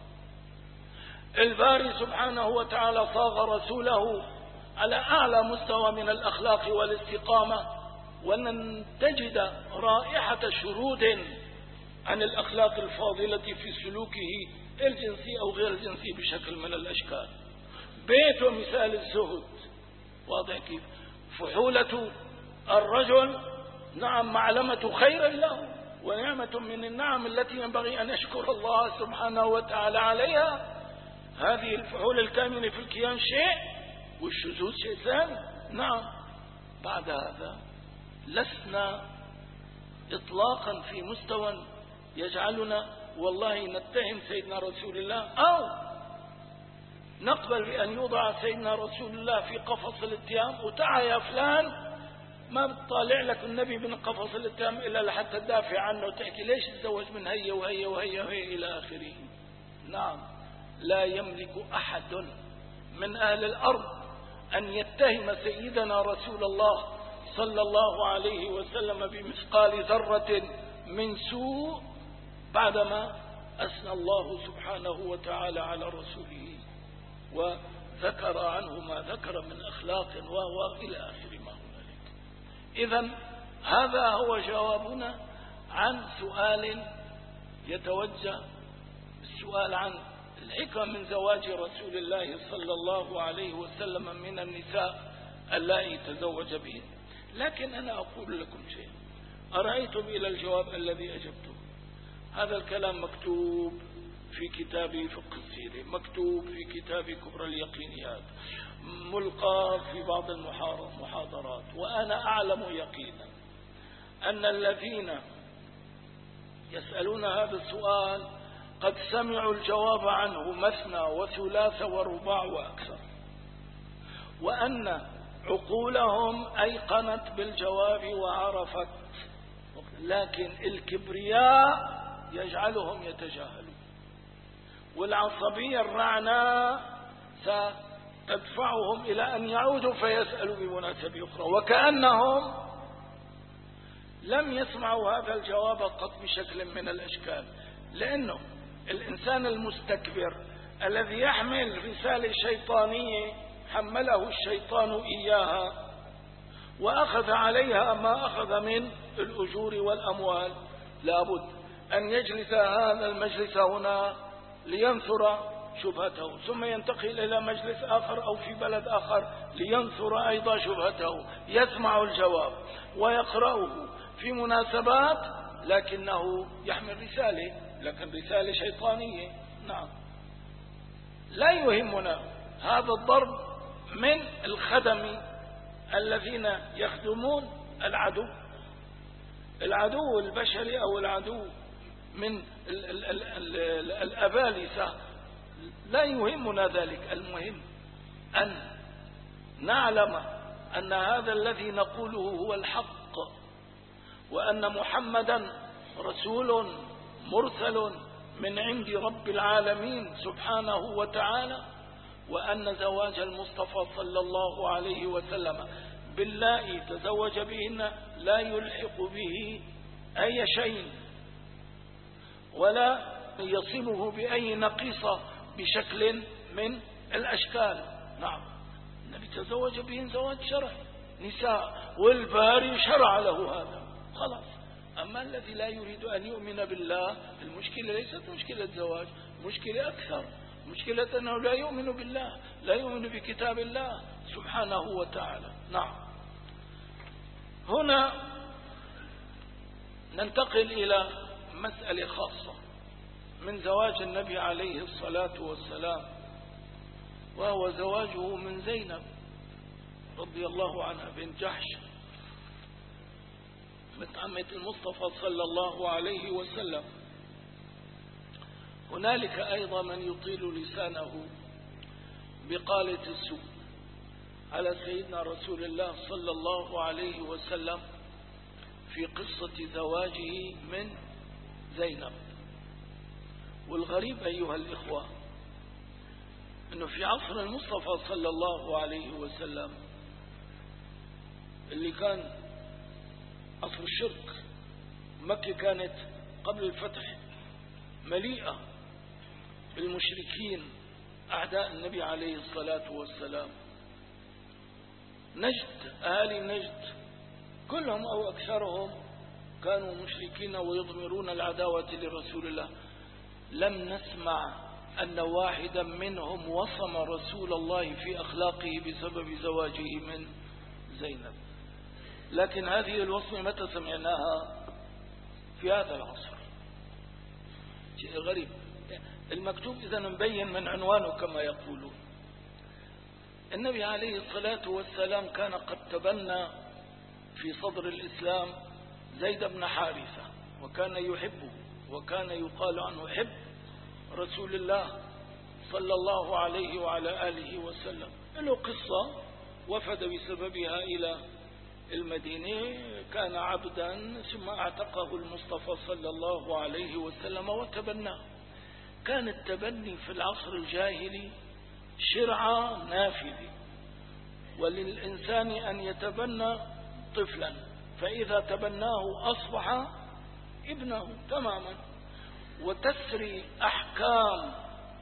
الباري سبحانه وتعالى صاغ رسوله على أعلى مستوى من الأخلاق والاستقامة، وأن تجد رائحة شرود عن الأخلاق الفاضلة في سلوكه الجنسي أو غير الجنسي بشكل من الأشكال. بيته مثال الزهد، واضح كيف؟ فحولة الرجل نعم معلمة خير له ونعمة من النعم التي ينبغي أن يشكر الله سبحانه وتعالى عليها. هذه الفحول الكامنة في الكيان شيء والشذوذ شيء ثاني. نعم. بعد هذا لسنا إطلاقا في مستوى يجعلنا والله نتهم سيدنا رسول الله أو نقبل بأن يوضع سيدنا رسول الله في قفص الاتهام، وتعا يا فلان ما بتطالع لك النبي من قفص الاتهام إلا لحتى تدافع عنه وتحكي ليش تزوج من هي وهي وهي وهي إلى آخره. نعم. لا يملك أحد من أهل الأرض أن يتهم سيدنا رسول الله صلى الله عليه وسلم بمثقال ذرة من سوء بعدما أثنى الله سبحانه وتعالى على رسوله وذكر عنه ما ذكر من أخلاق وإلى آخر ما هنالك. إذن هذا هو جوابنا عن سؤال يتوجه، السؤال عن الحكم من زواج رسول الله صلى الله عليه وسلم من النساء اللائي تزوج بهن. لكن أنا أقول لكم شيء، أرأيتم إلى الجواب الذي أجبته؟ هذا الكلام مكتوب في كتاب فقه السيرة، مكتوب في كتاب كبرى اليقينيات، ملقى في بعض المحاضرات، وأنا أعلم يقينا أن الذين يسألون هذا السؤال قد سمعوا الجواب عنه مثنى وثلاث ورباع وأكثر، وأن عقولهم أيقنت بالجواب وعرفت، لكن الكبرياء يجعلهم يتجاهلون، والعصبية الرعناء ستدفعهم إلى أن يعودوا فيسألوا بمناسبة أخرى، وكأنهم لم يسمعوا هذا الجواب قط بشكل من الأشكال. لأنه الإنسان المستكبر الذي يحمل رسالة شيطانية حمله الشيطان إياها وأخذ عليها ما أخذ من الأجور والأموال، لابد أن يجلس هذا المجلس هنا لينثر شبهته، ثم ينتقل إلى مجلس آخر أو في بلد آخر لينثر أيضا شبهته، يسمع الجواب ويقرأه في مناسبات، لكنه يحمل رسالة، لكن رسالة شيطانية. نعم. لا يهمنا هذا الضرب من الخدم الذين يخدمون العدو، العدو البشري أو العدو من ال ال ال ال الأبالسة، لا يهمنا ذلك. المهم أن نعلم أن هذا الذي نقوله هو الحق، وأن محمدا رسول مرسل من عند رب العالمين سبحانه وتعالى، وأن زواج المصطفى صلى الله عليه وسلم بالله تزوج بهن لا يلحق به أي شيء ولا يصمه بأي نقيصة بشكل من الأشكال. نعم. النبي تزوج بهن زواج شرعي نساء، والباري شرع له هذا، خلاص. أما الذي لا يريد أن يؤمن بالله، المشكلة ليست مشكلة زواج، مشكلة أكثر، مشكلة أنه لا يؤمن بالله، لا يؤمن بكتاب الله سبحانه وتعالى. نعم. هنا ننتقل إلى مسألة خاصة من زواج النبي عليه الصلاة والسلام، وهو زواجه من زينب رضي الله عنها بنت جحش بنت عمة المصطفى صلى الله عليه وسلم. هنالك أيضا من يطيل لسانه بقالة السوء على سيدنا رسول الله صلى الله عليه وسلم في قصة زواجه من زينب. والغريب أيها الإخوة أنه في عصر المصطفى صلى الله عليه وسلم اللي كان عصر الشرك. مكة كانت قبل الفتح مليئة بالمشركين أعداء النبي عليه الصلاة والسلام. نجد، أهالي نجد كلهم أو أكثرهم كانوا مشركين ويضمرون العداوة لرسول الله. لم نسمع أن واحدا منهم وصم رسول الله في أخلاقه بسبب زواجه من زينب. لكن هذه الوصمة متى سمعناها؟ في هذا العصر. شيء غريب. المكتوب إذا مبين من عنوانه كما يقولون. النبي عليه الصلاة والسلام كان قد تبنى في صدر الإسلام زيد بن حارثة، وكان يحبه، وكان يقال عنه حب رسول الله صلى الله عليه وعلى آله وسلم. له قصة وفد بسببها إلى المدينة، كان عبدا ثم اعتقه المصطفى صلى الله عليه وسلم وتبناه. كان التبني في العصر الجاهلي شرعة نافذة، وللإنسان أن يتبنى طفلا، فإذا تبناه أصبح ابنه تماما، وتسري أحكام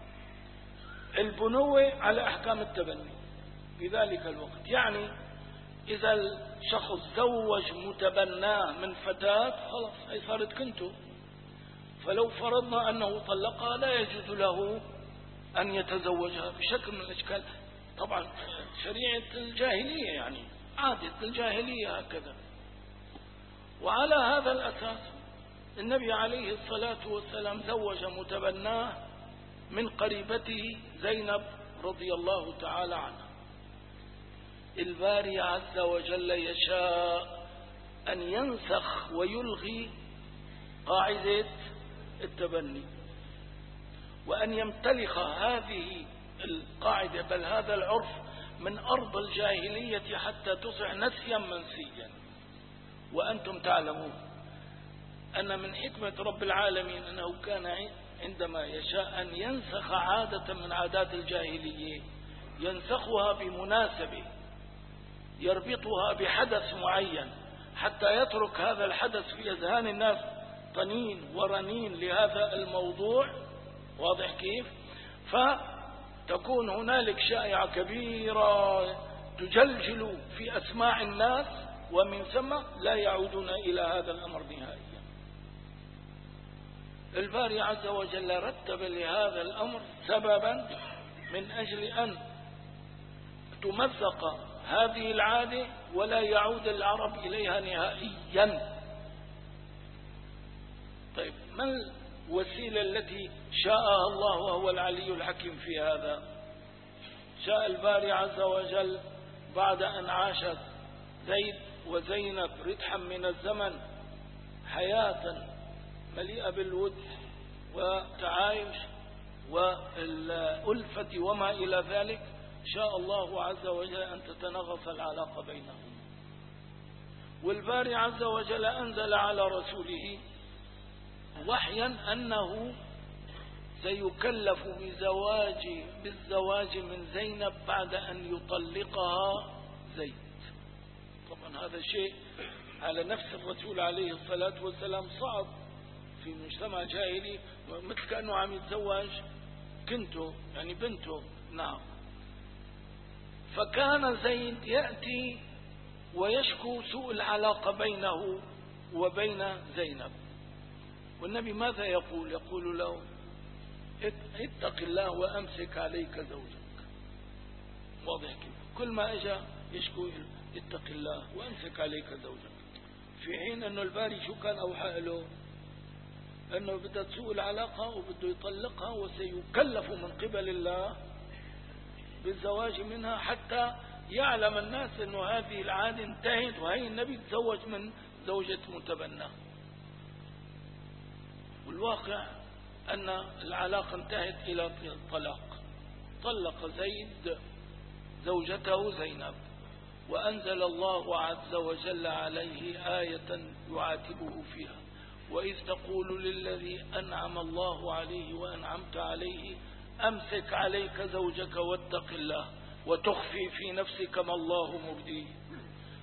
البنوة على أحكام التبني في ذلك الوقت. يعني إذا الشخص زوج متبناه من فتاة خلاص هي صارت كنته، فلو فرضنا أنه طلقها لا يجوز له أن يتزوجها بشكل من الأشكال. طبعا شريعة الجاهلية، يعني عادة الجاهلية هكذا. وعلى هذا الأساس النبي عليه الصلاة والسلام زوج متبناه من قريبته زينب رضي الله تعالى عنها. الباري عز وجل يشاء أن ينسخ ويلغي قاعدة التبني، وأن يمتلخ هذه القاعدة بل هذا العرف من أرض الجاهلية حتى تصبح نسيا منسيا. وأنتم تعلمون أن من حكمة رب العالمين أنه كان عندما يشاء أن ينسخ عادة من عادات الجاهلية ينسخها بمناسبة يربطها بحدث معين، حتى يترك هذا الحدث في أذهان الناس طنين ورنين لهذا الموضوع. واضح كيف؟ فتكون هنالك شائعة كبيرة تجلجل في أسماع الناس، ومن ثم لا يعودون إلى هذا الأمر نهائيا. الباري عز وجل رتب لهذا الأمر سببا من أجل أن تمزق هذه العادة ولا يعود العرب إليها نهائيا. طيب، ما الوسيلة التي شاءها الله وهو العلي الحكيم في هذا؟ شاء الباري عز وجل بعد أن عاشت زيد وزينب ردحا من الزمن حياة مليئة بالود والتعايش والألفة وما إلى ذلك، شاء الله عز وجل أن تتنغص العلاقة بينهم. والباري عز وجل أنزل على رسوله وحيا أنه سيكلف بزواج بالزواج من زينب بعد أن يطلقها زيد. طبعا هذا شيء على نفس الرسول عليه الصلاة والسلام صعب في مجتمع جاهلي، مثل كأنه عم يتزوج كنته يعني بنته. نعم. فكان زيد يأتي ويشكو سوء العلاقة بينه وبين زينب، والنبي ماذا يقول؟ يقول له اتق الله وأمسك عليك زوجك. واضح كيف؟ كل ما اجى يشكو اتق الله وأمسك عليك زوجك، في حين أنه الباري شو كان أوحى له؟ أنه بدها تسوء العلاقة وبده يطلقها، وسيكلف من قبل الله بالزواج منها حتى يعلم الناس أنه هذه العادة انتهت، وهي النبي تزوج من زوجة متبنى. والواقع أن العلاقة انتهت إلى الطلاق. طلق زيد زوجته زينب، وأنزل الله عز وجل عليه آية يعاتبه فيها: وإذ تقول للذي أنعم الله عليه وأنعمت عليه أمسك عليك زوجك واتق الله وتخفي في نفسك ما الله مبديه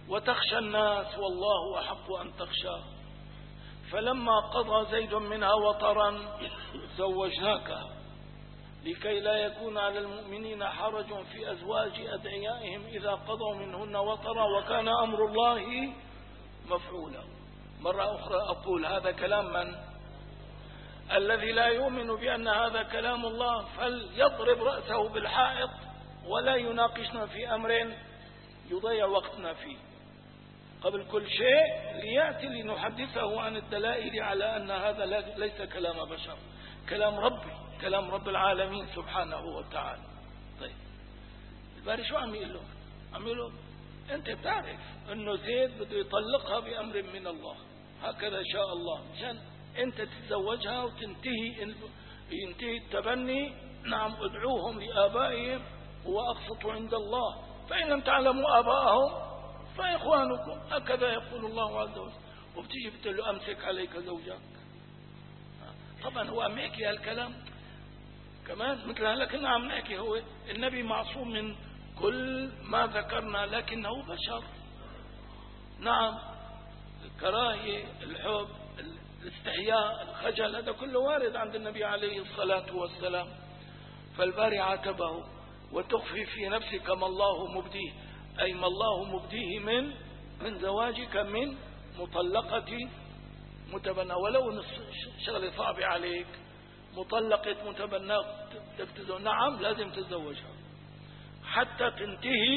وتخشى الناس والله أحق أن تخشى. فلما قضى زيد منها وطرا زوجناكها لكي لا يكون على المؤمنين حرج في أزواج أدعيائهم إذا قضوا منهن وطرا وكان أمر الله مفعولا. مرة أخرى أقول هذا كلام من؟ الذي لا يؤمن بأن هذا كلام الله فليضرب رأسه بالحائط ولا يناقشنا في أمر يضيع وقتنا فيه. قبل كل شيء ليأتي لنحدثه عن الدلائل على أن هذا ليس كلام بشر، كلام ربي، كلام رب العالمين سبحانه وتعالى. طيب الباري شو عم يقول له؟ عم يقول له أنت بتعرف أنه زيد بده يطلقها بأمر من الله، هكذا شاء الله، مشان أنت تتزوجها وتنتهي ينتهي التبني. نعم ادعوهم لآبائهم وأقسطوا عند الله، فإن لم تعلموا آباءهم فإخوانكم، هكذا يقول الله عز وجل. وبتيجي بتقول له أمسك عليك زوجك. طبعا هو عم يحكي هالكلام كمان مثل هلا كنا عم نحكي، هو النبي معصوم من كل ما ذكرنا لكنه بشر. نعم الكراهية، الحب، الاستحياء، الخجل، هذا كله وارد عند النبي عليه الصلاة والسلام. فالباري عاتبه وتخفي في نفسك ما الله مبديه، أي ما الله مبديه من من زواجك من مطلقة متبنى. ولو شغلة صعبة عليك، مطلقة متبنى تتزوج، نعم لازم تتزوجها حتى تنتهي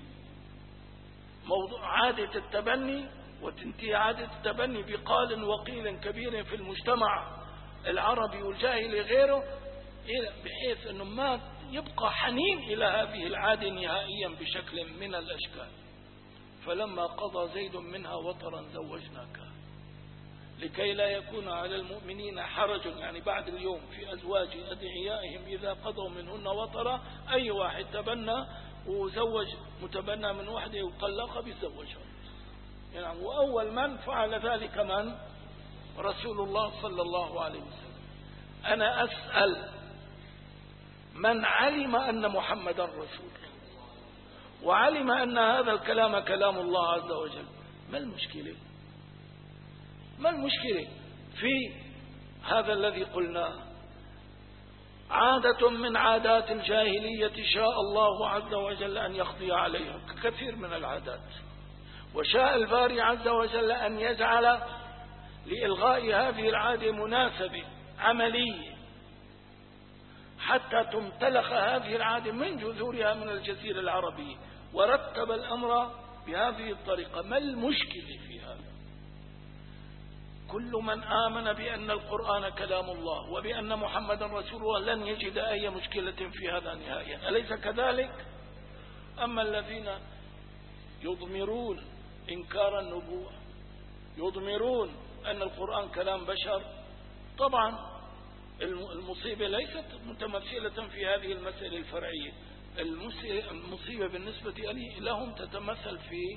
موضوع عادة التبني، وتنتهي عادة التبني بقال وقيل كبير في المجتمع العربي والجاهلي غيره، بحيث أنه ما يبقى حنين إلى هذه العادة نهائيا بشكل من الأشكال. فلما قضى زيد منها وطرا زوجناك لكي لا يكون على المؤمنين حرج، يعني بعد اليوم في أزواج أدعيائهم إذا قضوا منهن وطرا. أي واحد تبنى وزوج متبنى من وحده وطلقها بيتزوجها. يعني وأول من فعل ذلك من؟ رسول الله صلى الله عليه وسلم. أنا أسأل من علم أن محمدا رسول وعلم أن هذا الكلام كلام الله عز وجل، ما المشكلة؟ ما المشكلة في هذا الذي قلناه؟ عادة من عادات الجاهلية شاء الله عز وجل أن يقضي عليها كثير من العادات، وشاء الباري عز وجل أن يجعل لإلغاء هذه العادة مناسبة عملية حتى تمتلخ هذه العادة من جذورها من الجزيرة العربية، ورتب الأمر بهذه الطريقة. ما المشكلة في هذا؟ كل من آمن بأن القرآن كلام الله وبأن محمد رسول الله لن يجد أي مشكلة في هذا نهائيا، أليس كذلك؟ أما الذين يضمرون إنكار النبوة، يضمرون أن القرآن كلام بشر، طبعا المصيبة ليست متمثلة في هذه المسألة الفرعية. المصيبة بالنسبة لهم تتمثل في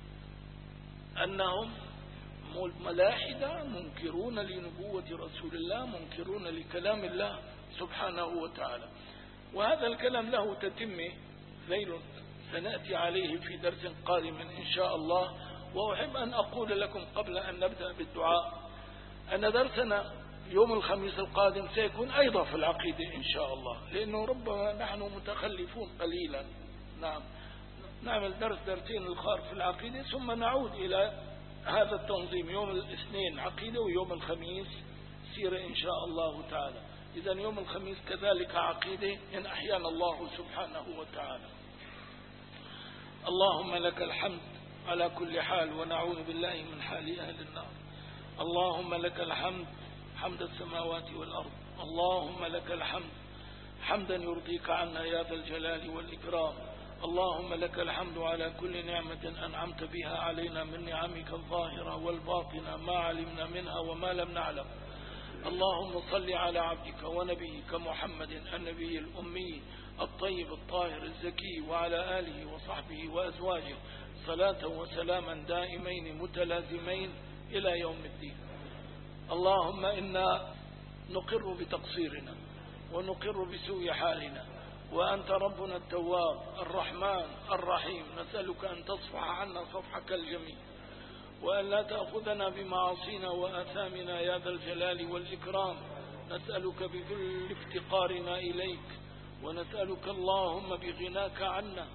أنهم ملاحدة منكرون لنبوة رسول الله، منكرون لكلام الله سبحانه وتعالى. وهذا الكلام له تتمة ذيل سنأتي عليه في درس قادم إن شاء الله. وأحب أن أقول لكم قبل أن نبدأ بالدعاء أن درسنا يوم الخميس القادم سيكون أيضا في العقيدة إن شاء الله، لأنه ربما نحن متخلفون قليلا. نعم نعمل درس درسين الخار في العقيدة ثم نعود إلى هذا التنظيم، يوم الاثنين عقيدة ويوم الخميس سيرة إن شاء الله تعالى. إذا يوم الخميس كذلك عقيدة إن أحيانا الله سبحانه وتعالى. اللهم لك الحمد على كل حال، ونعوذ بالله من حال أهل النار. اللهم لك الحمد حمد السماوات والأرض. اللهم لك الحمد حمدا يرضيك عنا يا ذا الجلال والإكرام. اللهم لك الحمد على كل نعمة أنعمت بها علينا من نعمك الظاهرة والباطنة، ما علمنا منها وما لم نعلم. اللهم صل على عبدك ونبيك محمد النبي الأمي الطيب الطاهر الزكي، وعلى آله وصحبه وأزواجه صلاة وسلاما دائمين متلازمين إلى يوم الدين. اللهم إنا نقر بتقصيرنا ونقر بسوء حالنا وأنت ربنا التواب الرحمن الرحيم. نسألك أن تصفح عنا صفحك الجميل، وأن لا تأخذنا بمعاصينا وآثامنا يا ذا الجلال والإكرام. نسألك بكل افتقارنا إليك، ونسألك اللهم بغناك عنا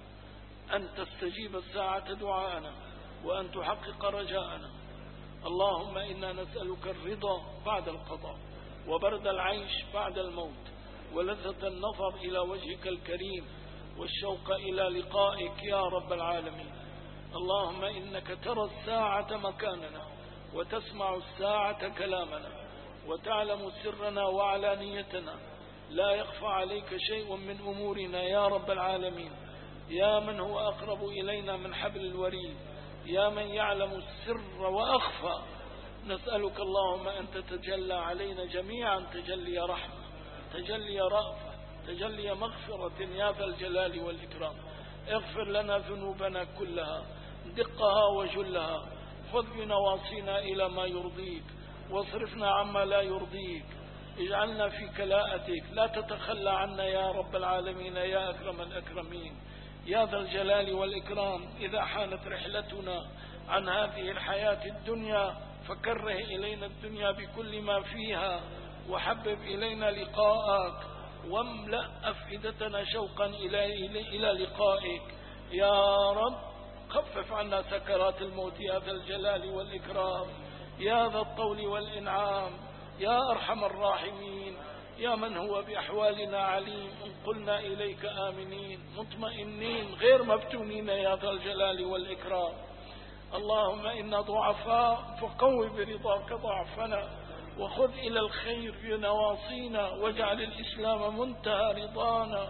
أن تستجيب الساعة دعاءنا، وأن تحقق رجاءنا. اللهم إنا نسألك الرضا بعد القضاء، وبرد العيش بعد الموت، ولذة النظر إلى وجهك الكريم، والشوق إلى لقائك يا رب العالمين. اللهم إنك ترى الساعة مكاننا، وتسمع الساعة كلامنا، وتعلم سرنا وعلانيتنا. لا يخفى عليك شيء من أمورنا يا رب العالمين، يا من هو أقرب إلينا من حبل الوريد، يا من يعلم السر وأخفى. نسألك اللهم أن تتجلى علينا جميعا تجلي رحمة، تجلي رأفة، تجلي مغفرة يا ذا الجلال والإكرام. اغفر لنا ذنوبنا كلها دقها وجلها، خذ بنواصينا إلى ما يرضيك، واصرفنا عما لا يرضيك. اجعلنا في كلاءتك، لا تتخلى عنا يا رب العالمين يا أكرم الأكرمين يا ذا الجلال والإكرام. إذا حانت رحلتنا عن هذه الحياة الدنيا فكره إلينا الدنيا بكل ما فيها، وحبب إلينا لقاءك، واملأ أفئدتنا شوقا إلى, إلى لقائك يا رب. خفف عنا سكرات الموت يا ذا الجلال والإكرام يا ذا الطول والإنعام يا أرحم الراحمين، يا من هو بأحوالنا عليم. انقلنا إليك آمنين مطمئنين غير مفتونين يا ذا الجلال والإكرام. اللهم إنا ضعفاء فقوي برضاك ضعفنا، وخذ إلى الخير بنواصينا، واجعل الإسلام منتهى رضانا.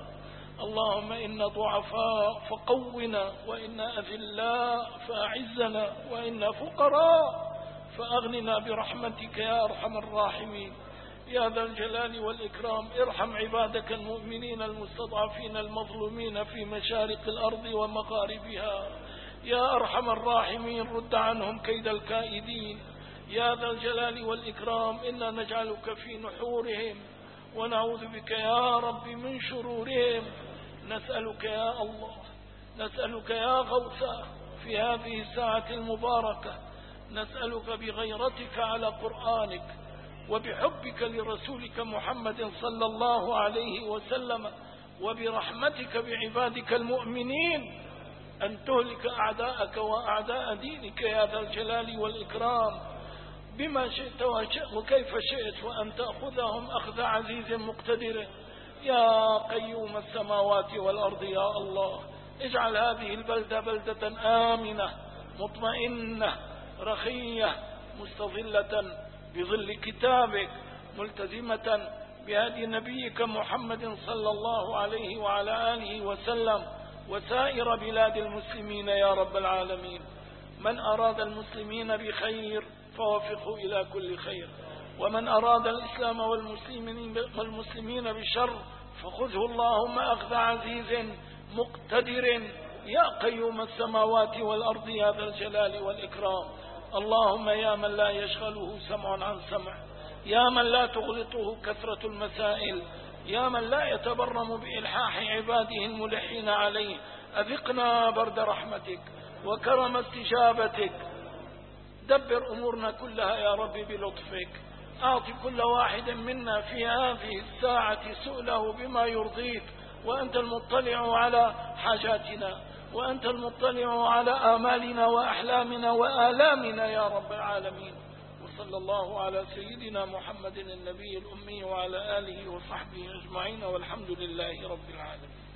اللهم إنا ضعفاء فقونا، وإنا أذلاء فأعزنا، وإنا فقراء فأغننا برحمتك يا أرحم الراحمين يا ذا الجلال والإكرام. ارحم عبادك المؤمنين المستضعفين المظلومين في مشارق الأرض ومغاربها يا أرحم الراحمين. رد عنهم كيد الكائدين يا ذا الجلال والإكرام. إنا نجعلك في نحورهم، ونعوذ بك يا رب من شرورهم. نسألك يا الله، نسألك يا غوثا في هذه الساعة المباركة، نسألك بغيرتك على قرآنك، وبحبك لرسولك محمد صلى الله عليه وسلم، وبرحمتك بعبادك المؤمنين، أن تهلك أعداءك وأعداء دينك يا ذا الجلال والإكرام بما شئت وكيف شئت، وأن تأخذهم أخذ عزيز مقتدر يا قيوم السماوات والأرض. يا الله اجعل هذه البلدة بلدة آمنة مطمئنة رخية مستظلة بظل كتابك، ملتزمة بهدي نبيك محمد صلى الله عليه وعلى آله وسلم، وسائر بلاد المسلمين يا رب العالمين. من أراد المسلمين بخير فوفقه إلى كل خير، ومن أراد الإسلام والمسلمين, والمسلمين بشر فخذه اللهم أخذ عزيز مقتدر يا قيوم السماوات والأرض يا ذا الجلال والإكرام. اللهم يا من لا يشغله سمع عن سمع، يا من لا تغلطه كثرة المسائل، يا من لا يتبرم بإلحاح عباده الملحين عليه، أذقنا برد رحمتك وكرم استجابتك. دبر أمورنا كلها يا رب بلطفك، أعط كل واحد منا في هذه الساعة سؤله بما يرضيك، وأنت المطلع على حاجاتنا، وأنت المطلع على آمالنا وأحلامنا وآلامنا يا رب العالمين. وصلى الله على سيدنا محمد النبي الأمي وعلى آله وصحبه أجمعين، والحمد لله رب العالمين.